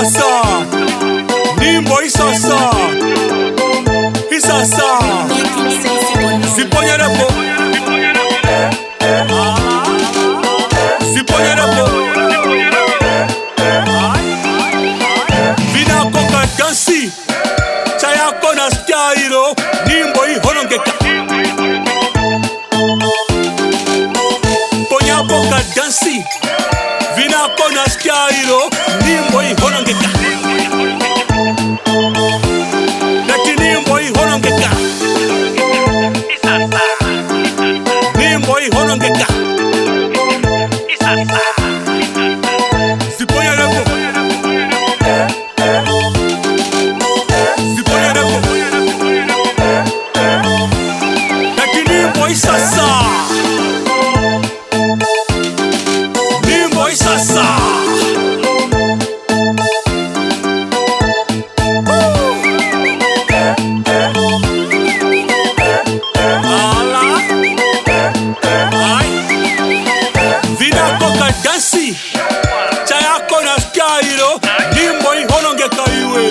Isasa, Nimbo Isasa, Isasa, Siponya Repo, Siponya Repo, Vina Koka Dansi, Chaya Kona Styairo, Nimbo Ihonongeka, Ponya Koka Dansi, Vina Kona Styairo, Nimbo Ihonongeka, Naki Nimbo Ihonongeka, Nimbo Ihonongeka, Siponya Repo, Siponya Repo, Naki Nimbo Isasa, Nimbo Isasa. Vina Koka Dansi, Chaya Kona Styairo, Nimbo Ihonongeka iwe.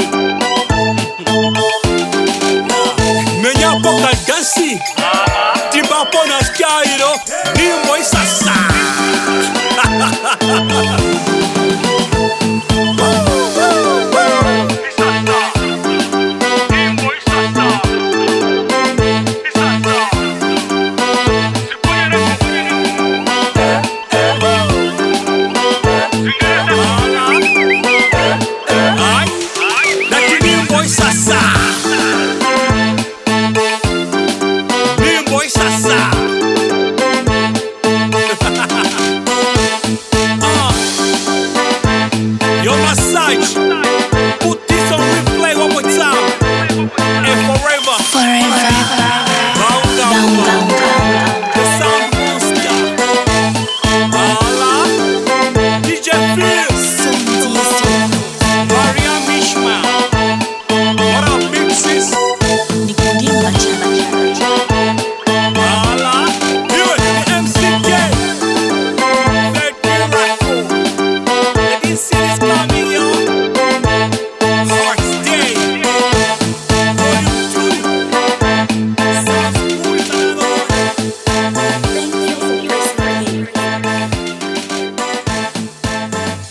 Menya Koka Dansi, Timba Kona Styairo, Nimbo Isasa. Naki Nimbo Isasa, Nimbo Isasa. Your massage,